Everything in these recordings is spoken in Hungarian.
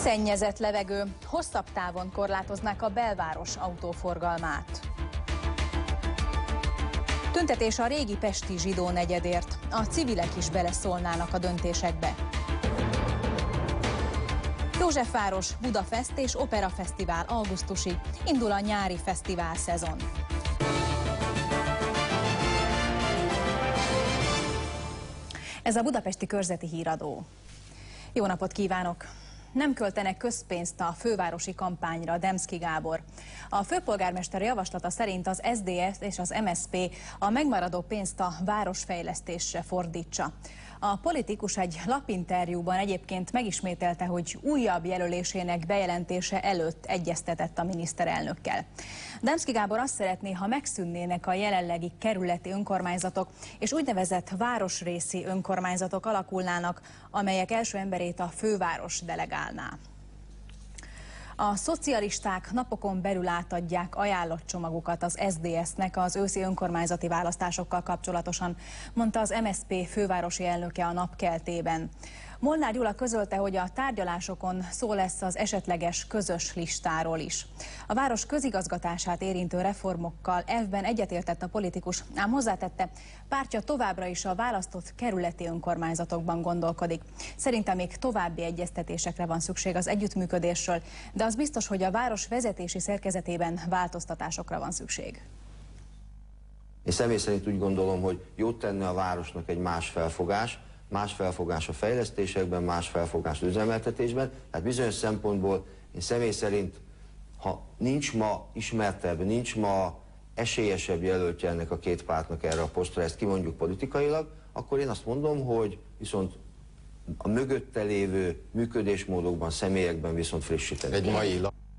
Szennyezett levegő, hosszabb távon korlátoznák a belváros autóforgalmát. Tüntetés a régi pesti zsidó negyedért. A civilek is beleszólnának a döntésekbe. Józsefváros, Budafest és Operafesztivál augusztusig. Indul a nyári fesztivál szezon. Ez a Budapesti Körzeti Híradó. Jó napot kívánok! Nem költenek közpénzt a fővárosi kampányra, Demszky Gábor. A főpolgármester javaslata szerint az SZDSZ és az MSZP a megmaradó pénzt a városfejlesztésre fordítsa. A politikus egy lapinterjúban egyébként megismételte, hogy újabb jelölésének bejelentése előtt egyeztetett a miniszterelnökkel. Demszky Gábor azt szeretné, ha megszűnnének a jelenlegi kerületi önkormányzatok, és úgynevezett városrészi önkormányzatok alakulnának, amelyek első emberét a főváros delegálná. A szocialisták napokon belül átadják ajánlatcsomagukat az SZDSZ-nek az őszi önkormányzati választásokkal kapcsolatosan, mondta az MSZP fővárosi elnöke a Napkeltében. Molnár Gyula közölte, hogy a tárgyalásokon szó lesz az esetleges közös listáról is. A város közigazgatását érintő reformokkal elvben egyetértett a politikus, ám hozzátette, pártja továbbra is a választott kerületi önkormányzatokban gondolkodik. Szerintem még további egyeztetésekre van szükség az együttműködésről, de az biztos, hogy a város vezetési szerkezetében változtatásokra van szükség. Én személy szerint úgy gondolom, hogy jót tenne a városnak egy más felfogás a fejlesztésekben, más felfogás az üzemeltetésben. Tehát bizonyos szempontból én személy szerint, ha nincs ma ismertebb, nincs ma esélyesebb jelöltje ennek a két pártnak erre a posztra, ezt kimondjuk politikailag, akkor én azt mondom, hogy viszont a mögötte lévő működésmódokban, személyekben viszont frissíteni. Egy mai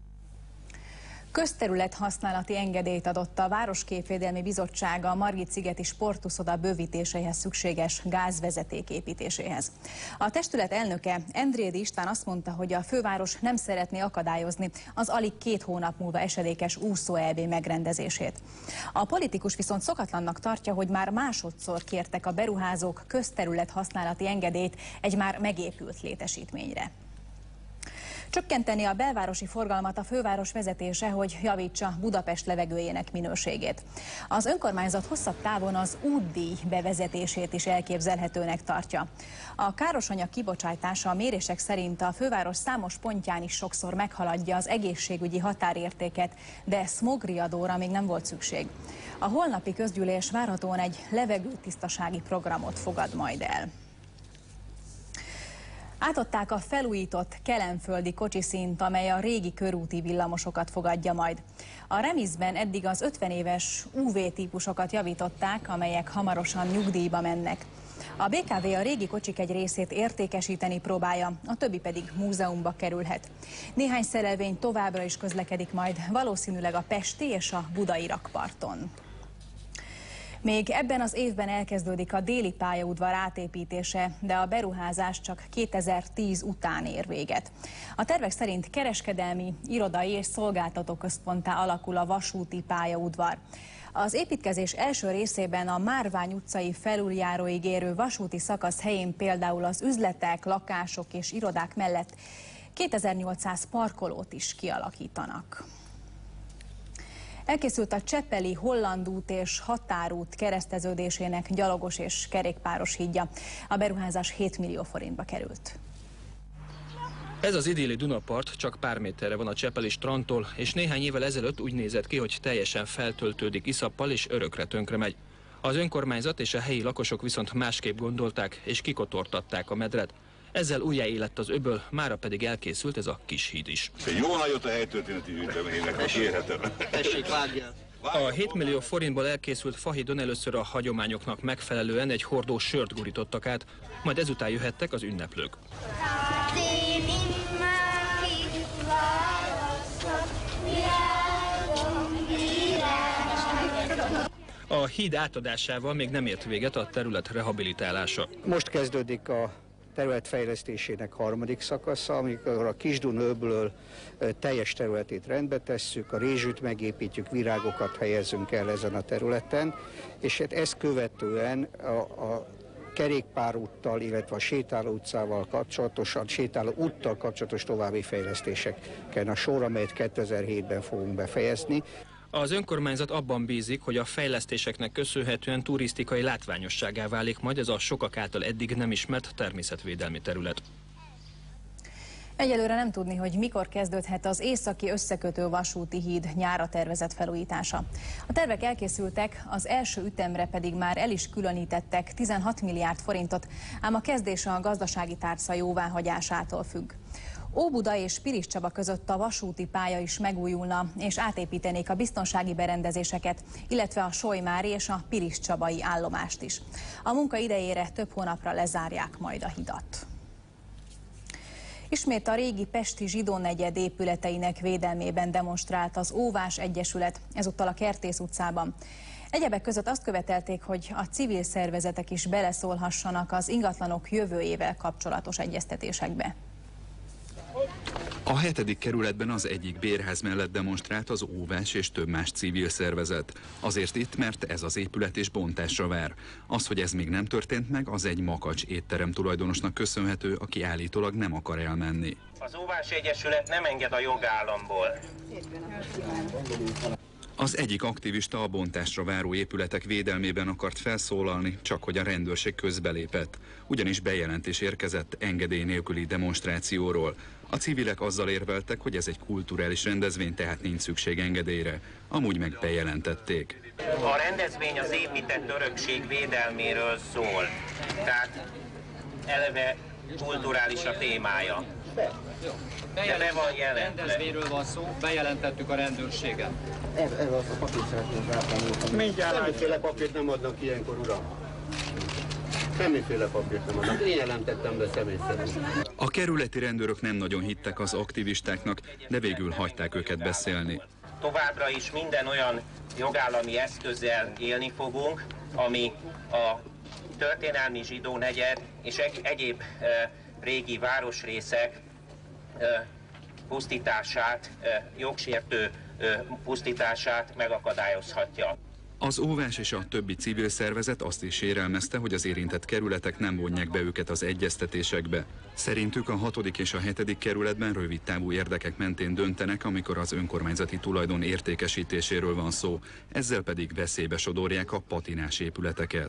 Közterület használati engedélyt adott a Városképvédelmi Bizottsága a Margit-szigeti sportuszoda bővítéséhez szükséges gázvezeték építéséhez. A testület elnöke, Endrédi István azt mondta, hogy a főváros nem szeretné akadályozni az alig 2 hónap múlva esedékes úszó-EB megrendezését. A politikus viszont szokatlannak tartja, hogy már másodszor kértek a beruházók közterület használati engedélyt egy már megépült létesítményre. Csökkenteni a belvárosi forgalmat a főváros vezetése, hogy javítsa Budapest levegőjének minőségét. Az önkormányzat hosszabb távon az útdíj bevezetését is elképzelhetőnek tartja. A károsanyag kibocsátása a mérések szerint a főváros számos pontján is sokszor meghaladja az egészségügyi határértéket, de szmogriadóra még nem volt szükség. A holnapi közgyűlés várhatóan egy levegőtisztasági programot fogad majd el. Átadták a felújított kelenföldi kocsiszínt, amely a régi körúti villamosokat fogadja majd. A remizben eddig az 50 éves UV-típusokat javították, amelyek hamarosan nyugdíjba mennek. A BKV a régi kocsik egy részét értékesíteni próbálja, a többi pedig múzeumba kerülhet. Néhány szerelvény továbbra is közlekedik majd, valószínűleg a pesti és a budai rakparton. Még ebben az évben elkezdődik a déli pályaudvar átépítése, de a beruházás csak 2010 után ér véget. A tervek szerint kereskedelmi, irodai és szolgáltató központtá alakul a vasúti pályaudvar. Az építkezés első részében a Márvány utcai felüljáróig érő vasúti szakasz helyén például az üzletek, lakások és irodák mellett 2800 parkolót is kialakítanak. Elkészült a Csepeli Holland út és Határút kereszteződésének gyalogos és kerékpáros hídja. A beruházás 7 millió forintba került. Ez az idilli Dunapart csak pár méterre van a csepeli strandtól, és néhány évvel ezelőtt úgy nézett ki, hogy teljesen feltöltődik iszappal és örökre tönkre megy. Az önkormányzat és a helyi lakosok viszont másképp gondolták és kikotortatták a medret. Ezzel újjáélett az öböl, mára pedig elkészült ez a kis híd is. Jó nagyot a helytörténeti gyűjteménynek, ha kérhetem. Tessék, vágjál! A 7 millió forintból elkészült fahídon először a hagyományoknak megfelelően egy hordó sört gurítottak át, majd ezután jöhettek az ünneplők. A híd átadásával még nem ért véget a terület rehabilitálása. Most kezdődik a területfejlesztésének harmadik szakasza, amikor a Kis-Duna-öblől teljes területét rendbe tesszük, a rézsűt megépítjük, virágokat helyezünk el ezen a területen, és ezt követően a kerékpárúttal, illetve a sétáló utcával kapcsolatosan, sétáló úttal kapcsolatos további fejlesztéseken a sor, amelyet 2007-ben fogunk befejezni. Az önkormányzat abban bízik, hogy a fejlesztéseknek köszönhetően turisztikai látványosságá válik majd ez a sokak által eddig nem ismert természetvédelmi terület. Egyelőre nem tudni, hogy mikor kezdődhet az északi összekötő vasúti híd nyárra tervezett felújítása. A tervek elkészültek, az első ütemre pedig már el is különítettek 16 milliárd forintot, ám a kezdés a gazdasági tárca jóváhagyásától függ. Óbuda és Piliscsaba között a vasúti pálya is megújulna, és átépítenék a biztonsági berendezéseket, illetve a solymári és a piliscsabai állomást is. A munka idejére több hónapra lezárják majd a hidat. Ismét a régi pesti zsidó negyed épületeinek védelmében demonstrált az Óvás Egyesület, ezúttal a Kertész utcában. Egyebek között azt követelték, hogy a civil szervezetek is beleszólhassanak az ingatlanok jövőjével kapcsolatos egyeztetésekbe. A 7. kerületben az egyik bérház mellett demonstrált az Óvás és több más civil szervezet. Azért itt, mert ez az épület is bontásra vár. Az, hogy ez még nem történt meg, az egy makacs étterem tulajdonosnak köszönhető, aki állítólag nem akar elmenni. Az Óvás Egyesület nem enged a jogállamból. Az egyik aktivista a bontásra váró épületek védelmében akart felszólalni, csak hogy a rendőrség közbelépett. Ugyanis bejelentés érkezett engedély nélküli demonstrációról. A civilek azzal érveltek, hogy ez egy kulturális rendezvény, tehát nincs szükség engedélyre. Amúgy meg bejelentették. A rendezvény az épített örökség védelméről szól. Tehát eleve kulturális a témája. De be van jelentve. Rendezvényről van szó, bejelentettük a rendőrségen. Ez a papírt szeretném rátenni. Mindjárt. Semmiféle papírt nem adnak ilyenkor, uram. Semmiféle papírt nem adnak. Én jelentettem be személy szerint. A kerületi rendőrök nem nagyon hittek az aktivistáknak, de végül hagyták őket beszélni. Továbbra is minden olyan jogállami eszközzel élni fogunk, ami a történelmi zsidó negyed és egyéb régi városrészek pusztítását, jogsértő pusztítását megakadályozhatja. Az Óvás és a többi civil szervezet azt is sérelmezte, hogy az érintett kerületek nem vonják be őket az egyeztetésekbe. Szerintük a 6. és a 7. kerületben rövid távú érdekek mentén döntenek, amikor az önkormányzati tulajdon értékesítéséről van szó, ezzel pedig veszélybe sodorják a patinás épületeket.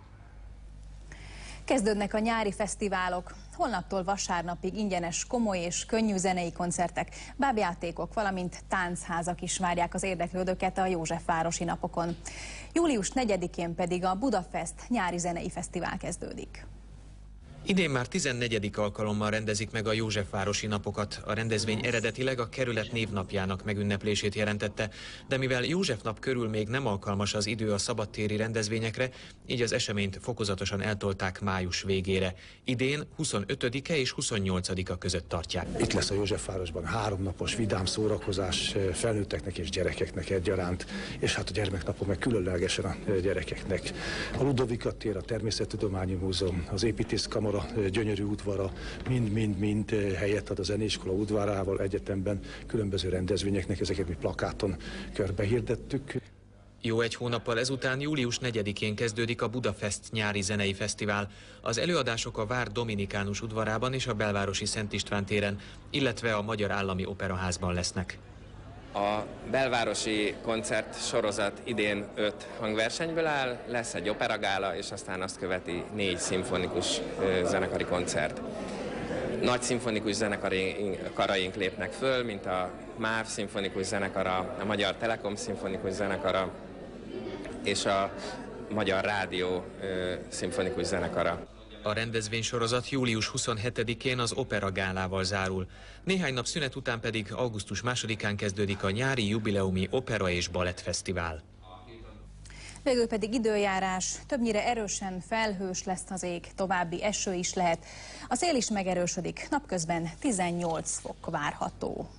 Kezdődnek a nyári fesztiválok. Holnaptól vasárnapig ingyenes komoly és könnyű zenei koncertek, bábjátékok, valamint táncházak is várják az érdeklődőket a Józsefvárosi napokon. Július 4-én pedig a Budafest nyári zenei fesztivál kezdődik. Idén már 14. alkalommal rendezik meg a Józsefvárosi napokat. A rendezvény eredetileg a kerület névnapjának megünneplését jelentette, de mivel József nap körül még nem alkalmas az idő a szabadtéri rendezvényekre, így az eseményt fokozatosan eltolták május végére. Idén 25-e és 28-a között tartják. Itt lesz a Józsefvárosban 3 napos vidám szórakozás felnőtteknek és gyerekeknek egyaránt, és hát a gyermeknapon meg különlegesen a gyerekeknek. A Ludovika tér, a Természettudományi Múzeum, az Építészkamara gyönyörű udvara mind helyet ad a zeneiskola udvarával, egyetemben különböző rendezvényeknek, ezeket mi plakáton körbehirdettük. Jó egy hónappal ezután július 4-én kezdődik a Budafest nyári zenei fesztivál. Az előadások a Vár Dominikánus udvarában és a Belvárosi Szent István téren, illetve a Magyar Állami Operaházban lesznek. A belvárosi koncert sorozat idén 5 hangversenyből áll, lesz egy operagála, és aztán azt követi 4 szimfonikus zenekari koncert. Nagy szimfonikus zenekaraink lépnek föl, mint a MÁV szimfonikus zenekara, a Magyar Telekom szimfonikus zenekara és a Magyar Rádió szimfonikus zenekara. A rendezvénysorozat július 27-én az operagálával zárul. Néhány nap szünet után pedig augusztus 2-án kezdődik a nyári jubileumi opera és balettfesztivál. Végül pedig időjárás, többnyire erősen felhős lesz az ég, további eső is lehet. A szél is megerősödik, napközben 18 fok várható.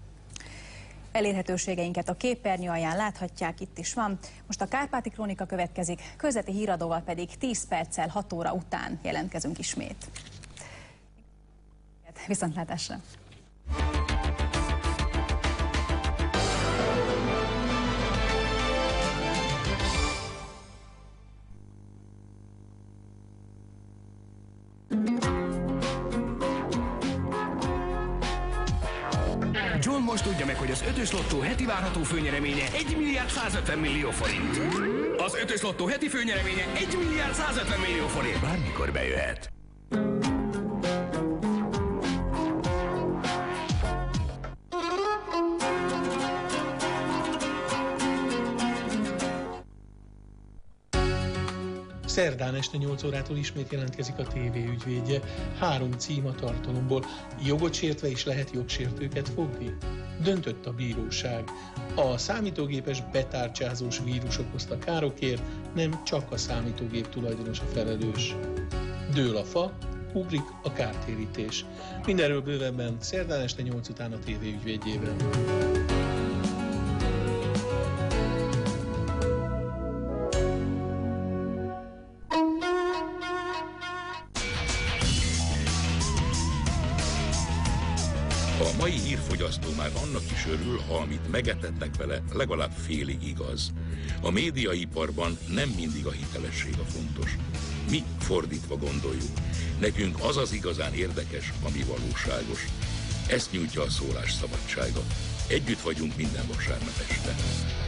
Elérhetőségeinket a képernyő alján láthatják, itt is van. Most a Kárpáti Krónika következik, közveti híradóval pedig 10 perccel 6 óra után jelentkezünk ismét. Viszontlátásra! John most tudja meg, hogy az 5-ös lottó heti várható főnyereménye 1 milliárd 150 millió forint. Az 5-ös lottó heti főnyereménye 1 milliárd 150 millió forint. Bármikor bejöhet. Szerdán este 8 órától ismét jelentkezik a TV ügyvédje. 3 cím a tartalomból. Jogot sértve is lehet jogsértőket fogni? Döntött a bíróság. A számítógépes betárcsázós vírus okozta károkért nem csak a számítógép tulajdonos a felelős. Dől a fa, ugrik a kártérítés. Mindenről bővebben szerdán este 8 után a TV ügyvédjében. A mai hírfogyasztó már annak is örül, ha amit megetetnek vele, legalább félig igaz. A médiaiparban nem mindig a hitelesség a fontos. Mi fordítva gondoljuk. Nekünk az az igazán érdekes, ami valóságos. Ezt nyújtja a szólásszabadsága. Együtt vagyunk minden vasárnap este.